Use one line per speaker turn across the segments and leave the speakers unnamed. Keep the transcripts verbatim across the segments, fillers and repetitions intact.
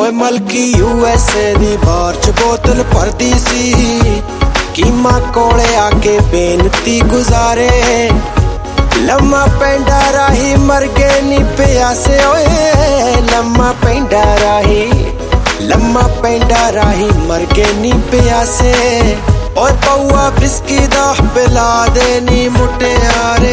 ओए Melchi USA दी बार च बोतल भरदी सी, कीमा कोले आके बेनती गुजारे। लम्मा पेंडा राही मर गए नी प्यासे, ओए लम्मा पेंडा राही लम्मा पेंडा राही मर गए नी प्यासे। और पौआ बिस्की दा पिला दे नी मुटियारे।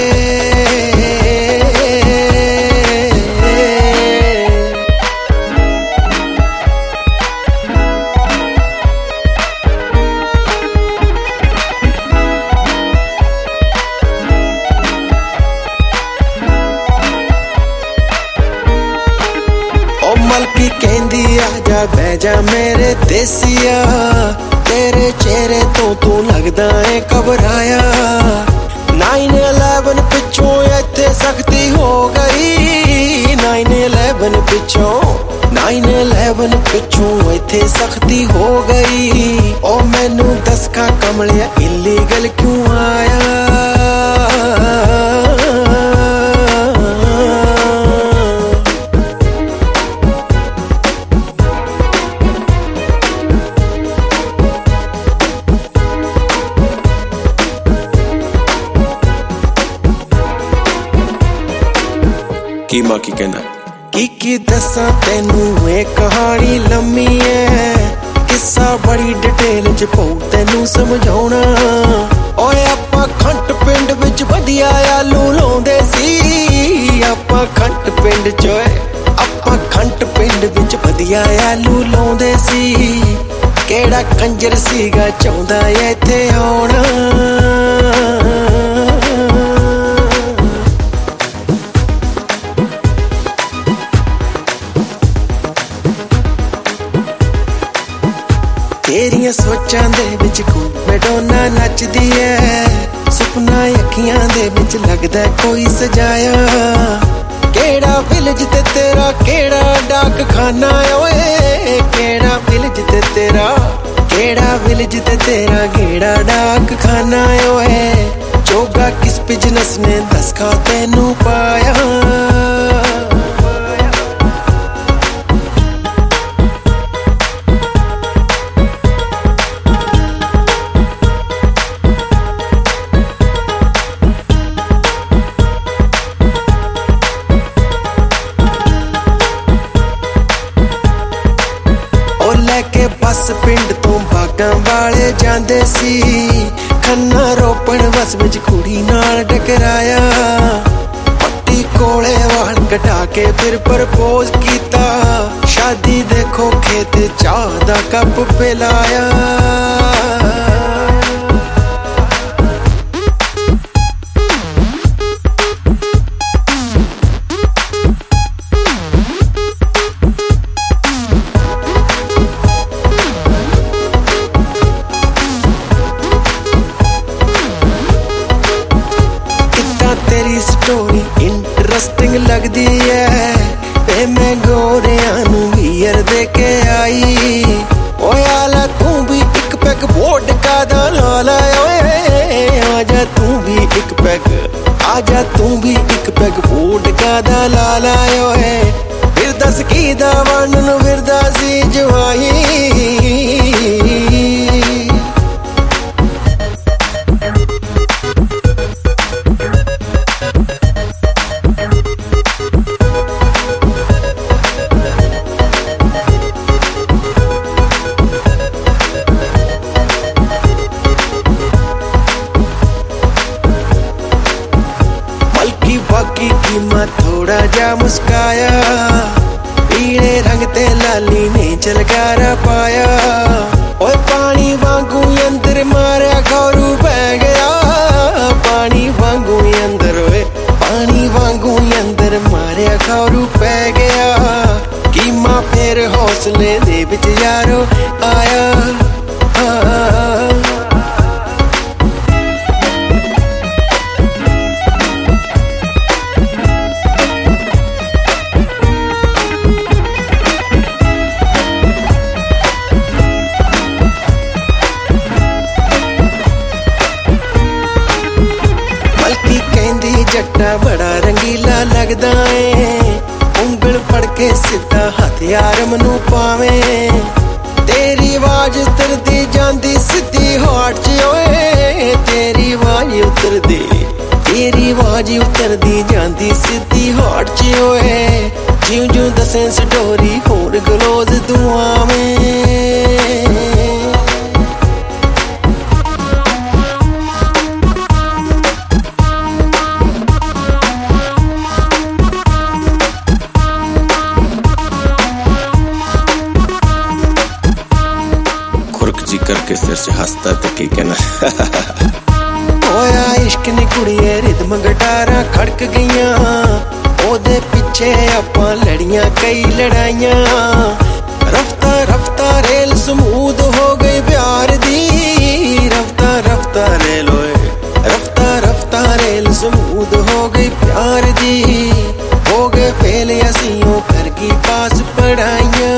मलकी कहंदी आजा बैजा मेरे देसिया, तेरे चेहरे तो तू लगदा है घबराया। नाइन इलेवन पिछों इत्थे सख्ती हो गई, नाइन इलेवन पिछों नाइन इलेवन पिछों इत्थे सख्ती हो गई। ओ मैनू दस का कमलिया इलीगल क्यों आया। कीमा की कहना की की दसा तेनू ये कहानी लम्मी है, किस्सा बड़ी डिटेल च पऊ तेनू समझाउणा। ओए आपां खंट पिंड विच वधिया आलू लाउंदे सी, आपां खंट पिंड च आपां खंट पिंड विच वधिया आलू लाउंदे सी। केड़ा कंजर सीगा चाहुंदा इत्थे आउणा। तेरियां सोचां दे विच कोई मैडोना नचदी है, सुपना अखियां दे विच लगदा कोई सजाया। केड़ा विलेज ते तेरा केड़ा डाक खाना, ओए केड़ा विलेज ते तेरा केड़ा विलेज ते तेरा केड़ा डाक खाना। ओए जोगा किस बिजनेस ने दस खा तेनू पाया। के बस पिंड तो बागां वाले जांदे सी, खन्ना रोपण बस विच कुड़ी नाल टकराया। पट्टी कोले वाल कटा के फिर प्रपोज कीता, शादी देखो खेत चाह दा कप पिलाया। तेरी स्टोरी इंटरेस्टिंग लगदी है, ते मैं गोरियां नू वीर दे के आई। ओए आला तू भी एक पैक वोडका दा ला ला। ओए आजा तू भी एक पैक आजा तू भी एक पैक वोडका दा ला ला। ओए फिर दस की दा वंडन फिरदा सी जवाई। बाकी कीमा थोड़ा जा मुस्काया, पीले रंग ते लाली ने झलकारा पाया। ओए पानी वांगू अंदर मारिया खौरू पै गया, पानी वांगू अंदर ओए पानी वांगू अंदर मारिया खौरू पै गया। कीमा फिर हौसले दे विच यारो आया। जट्टा बड़ा रंगीला लगदा है, बाइबल पढ़ के सीधा हथियार मनु पावे तेरी आवाज उतरदी जांदी सीधी हार्ट च ओए तेरी आवाज उतरदी तेरी आवाज उतरदी जांदी सीधी हार्ट च ओए जिउं जिउं दसें स्टोरी होर क्लोज दुआवें जी करके सिर से हंसता तो की कहना होया इश्क नी कुड़िए रिदम गिटारां खड़क गईयां ओदे पिछे आपां लड़ियां कई लड़ाइयां रफ्ता रफ्ता रेल स्मूद हो गई प्यार दी रफ्ता रफ्ता रेल होए रफ्ता रफ्ता रेल स्मूद हो गई प्यार दी हो गए फेल असीं कर की पास पढ़ाइयां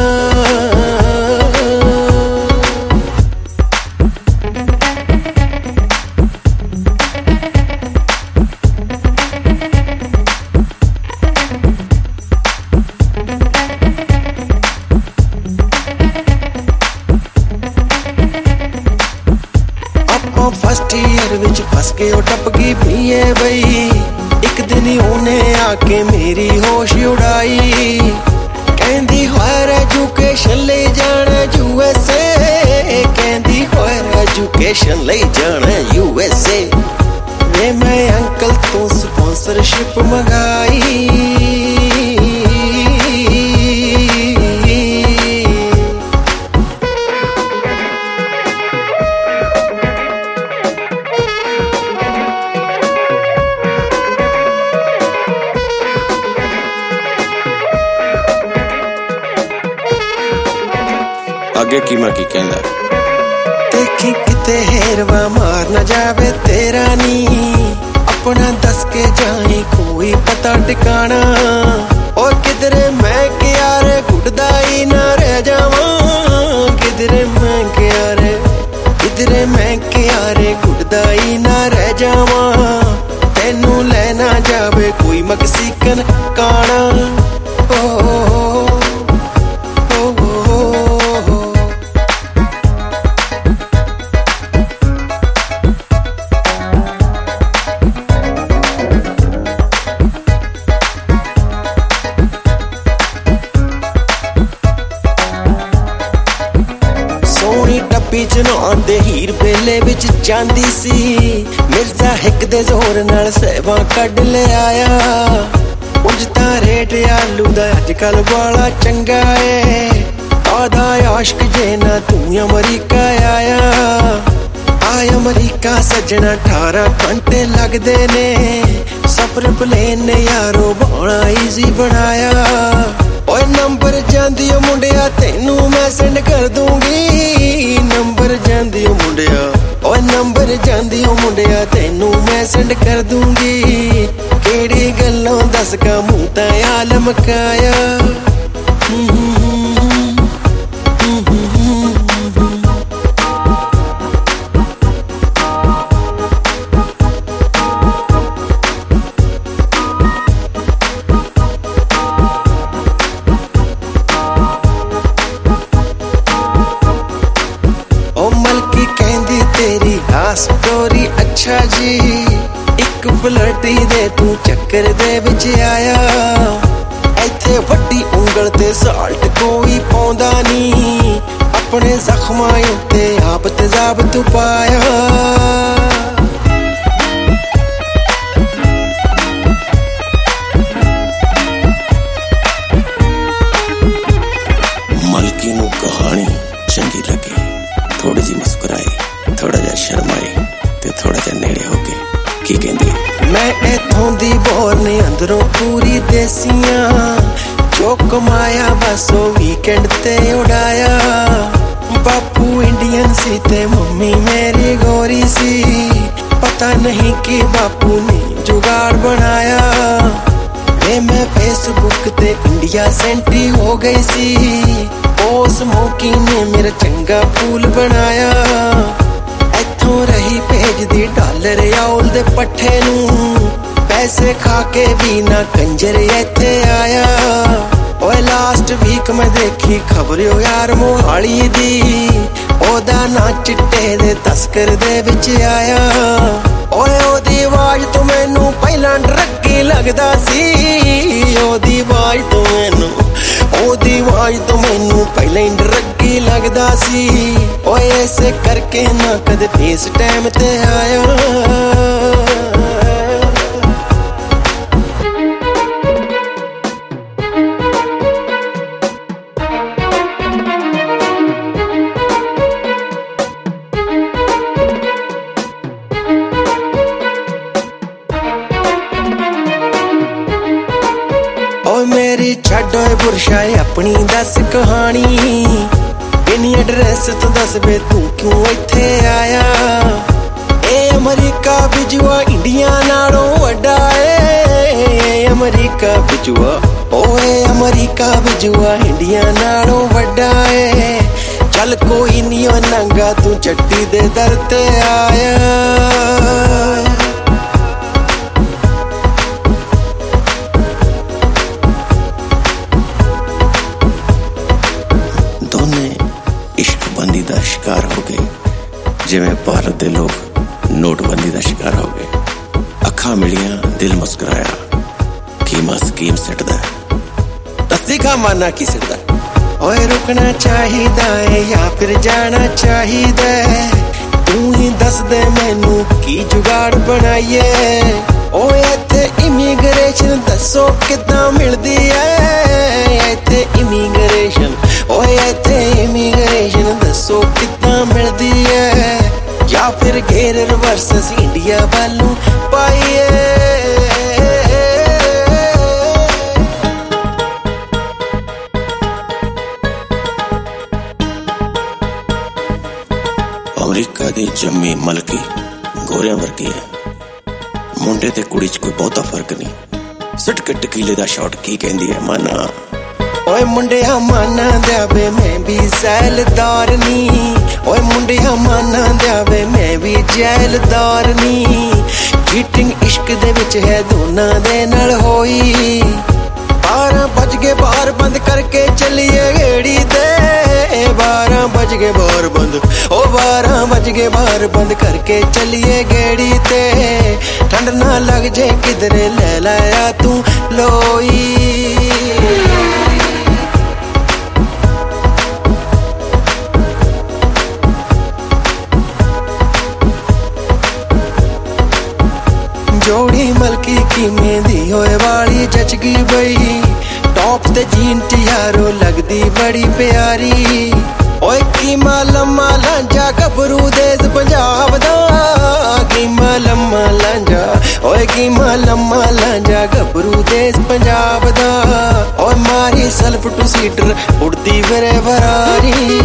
फस्ट ईयर विच फस के ओ टप गई बीए बई एक दिन उन्हें आके मेरी होश उड़ाई कहंदी हायर एजुकेशन ले जाना यूएसए कहंदी हायर एजुकेशन ले जाना यूएसए वे मैं अंकल तो स्पॉन्सरशिप मंगाई अगे की मैं की कहना देखी किते हेरवा मार न जावे तेरा नी अपना दस के जाए कोई पता ठिकाना और किधरे मैं क्यारे गुड़दाई ना रह जावा किधरे मैं क्यारे किधरे मैं क्यारे गुड़दाई ना रह जावा तेनू लेना जावे कोई मकसीकन काना ओ टप्पी च नहांदे हीर बेले विच जांदी सी मिर्जा हिक दे जोर नाल सहबा कढ ले आया उंज तां रेट आलू दा अजकल वाला चंगा है आधा आशिक जे ना तू अमरीका आया आय अमरीका सजना अठारह घंटे लगदे ने सफर प्लेन ने यारो बड़ा ईजी बनाया ओए नंबर जांदी ओ मुंडिया तेनू मैं सेंड कर दूंगी नंबर जांदी ओ मुंडिया ओए नंबर जांदी ओ मुंडिया तेनू मैं सेंड कर दूंगी केड़ी गल्लों दस का मुंह तां आ लमकाया स्टोरी अच्छा जी एक पलटी दे तू चक्कर दे विच आया इत्थे वड्डी उंगल ते साल्ट कोई पौंदा नी अपने जख्मां उत्ते आप तेजाब तू पाया मलकी नू कहानी चंगी लगी थोड़ी जी मुस्कुराई थोड़ा जा शर्माई ते थोड़ा जा नेड़े हो के की कहंदी मैं इथों दी बोर ने अंदरों पूरी देसियां जो कमाया बस ओ वीकेंड ते उड़ाया बापू इंडियन सी ते मम्मी मेरी गोरी सी पता नहीं कि बापू ने जुगाड़ बनाया वे मैं फेसबुक ते इंडिया सेंट्री हो गई सी ओ स्मोकी ने मेरा चंगा फूल बनाया इथों रही भेजदी डॉलर आउल दे पट्ठे नू पैसे खा के भी ना कंजर इत्थे आया। ओए लास्ट वीक मैं देखी खबर यार मोहाली दी, ओदा ना चिट्टे दे तस्कर दे विच आया। ओए ओदी आवाज तो मैनू पहला डरकी लगदा सी, ओदी आवाज तो मैनू ओदी आवाज तो मैनू पहले ही डरकी लगदा सी। ओए ऐसे करके ना कदे फेस टाइम ते आया। मेरी छड्डो बुरशा अपनी दस कहानी, इन्नी एड्रैस तो दस बे तू क्यों इत्थे आया। ए अमरीका बिजुआ इंडिया नालों वड्डा ए, अमरीका बिजुआ ओए अमरीका बिजुआ इंडिया नालों वड्डा ए। चल कोई नहीं ओ नंगा तू चट्टी दे दर ते आया। इश्कबंदी दा शिकार हो गए जिवें भारत दे लोग नोटबंदी दा शिकार हो गए। अखां मिलियां दिल मुस्कुराया, कीमा स्कीम सिटदा दस्सी का माना की सिटदा। ओए रुकना चाहिदा है या फिर जाना चाहिदा है, तू ही दस दे मैनू की जुगाड़ बनाइए। ओए इत्थे इमीग्रेशन दसो किदां मिलदी है, इत्थे इमीग्रेशन ओए इत्थे इमीग्रेशन दसो किदां मिलदी है, या फिर घेर वर्सेस इंडिया वालों पाइए। अमरीका दी जम्मी मलकी गोरियां वर्गी है, मुंडे ते कुड़ी च कोई बहुता फर्क नहीं। सिट के टकीले दा शॉट की कहंदी है माना। ओए मुंडिया माना द्यावे मैं भी सैलदार नी, ओए मुंडिया माना द्यावे मैं भी जैलदार नी। चीटिंग इश्क दे विच है दोनां दे नाल होई, बारह बज गए बार बंद करके चलिए गेड़ी दे। बारह बज गए बार बंद ओ बारह बज गए बार बंद करके चलिए गेड़ी ते। ठंड ना लग जे किधरे ले लाया तू लोई। जोड़ी मलकी की मेहंदी होए वाली जचगी बई, टॉप ते जीन यारो लगदी बड़ी प्यारी। ओए कीमा लम्मा लांजा गबरू देस पंजाब दा, कीमा लम्मा लांजा ओए कीमा लम्मा लांजा गबरू देस पंजाब दा। ओए मारी सेल्फ टू सीटर उड़दी फिरे बरारी।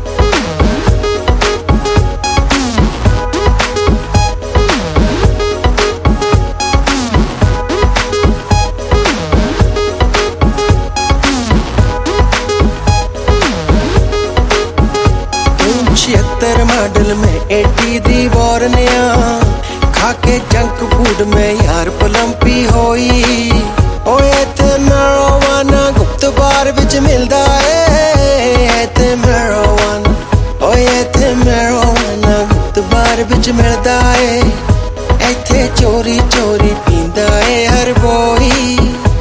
छिहत्तर मॉडल में एटी दी वॉरनिया, खाके जंक फूड में यार पलंपी होई। ओए इत्थे मैरोवाना गुप्त बार विच मिलदा ए, इत्थे मैरोवाना ओए इत्थे मैरोवाना गुप्त बार विच मिलदा ए। इत्थे चोरी चोरी पींदा ए हर बोई।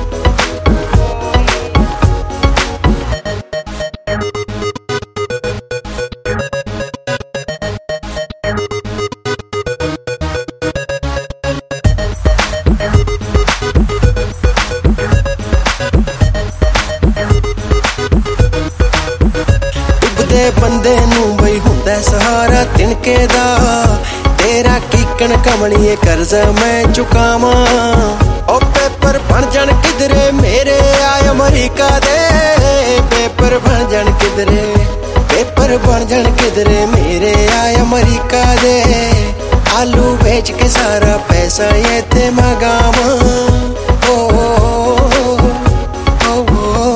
बंदे नू बई हुंदा सहारा तिनके दा, तेरा कीकण कमलिए कर्जा मैं चुकावा। ओ पेपर बन जान किधरे मेरे आए अमरीका दे, पेपर बन जान किधरे पेपर बन जान किधरे मेरे आए अमरीका दे। आलू बेच के सारा पैसा ये ते मंगावा। ओ, ओ, ओ, ओ, ओ,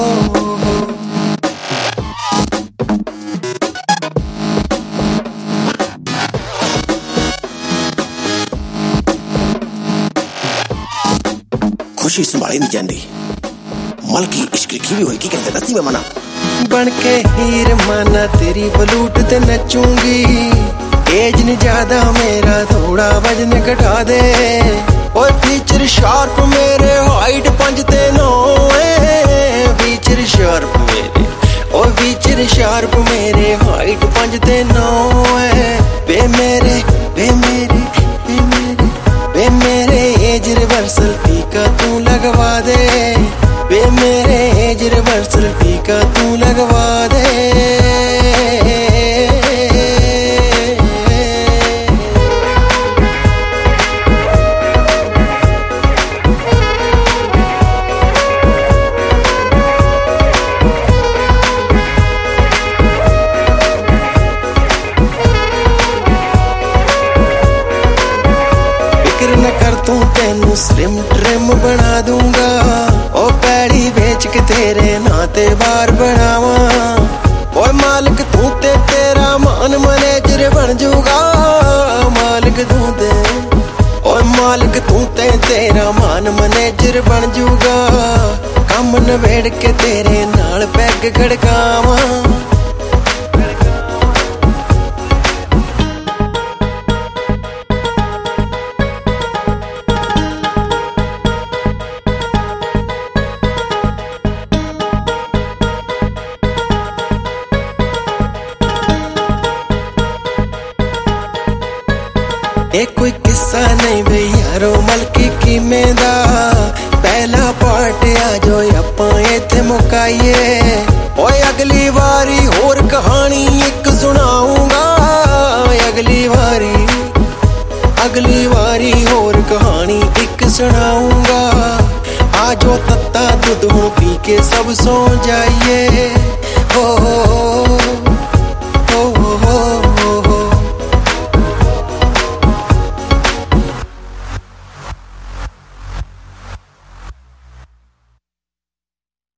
ओ। खुशी संभाली नहीं जाती। मलकी इश्क की भी होगी कहते दसी में मना बन के हीर माना तेरी बलूट ते नचूंगी। एज नहीं ज्यादा मेरा थोड़ा वजन घटा दे। और फीचर शार्प मेरे हाइट पंज ते नौ है। फीचर शार्प मेरे और फीचर शार्प मेरे हाइट पंज ते नौ है। वे मेरे वे मेरे वे मेरे वे मेरे एज रिवर्सल टीका तू लगवा दे। वे मेरे एज रिवर्सल टीका तू लगवा दे। न कर तू तेनू स्लिम ट्रिम बना दूंगा। ओ पैड़ी बेच के तेरे नाते बार बनावा। ओ मालिक तू ते तेरा मान मैनेजर बन जूगा। मालिक तू ते ओ मालिक तू ते तेरा मान मैनेजर बन जूगा। काम नवेड़ के तेरे नाल पैग खड़कावा। ये कोई किस्सा नहीं बे यारो मलकी किमें दा। पहला पार्ट आ जो आपां इत्थे मुकाइए। ओए अगली बारी होर कहानी एक सुनाऊंगा। अगली बारी अगली बारी होर कहानी एक सुनाऊंगा। आजो तत्ता दूध हूं पी के सब सो जाइए। हो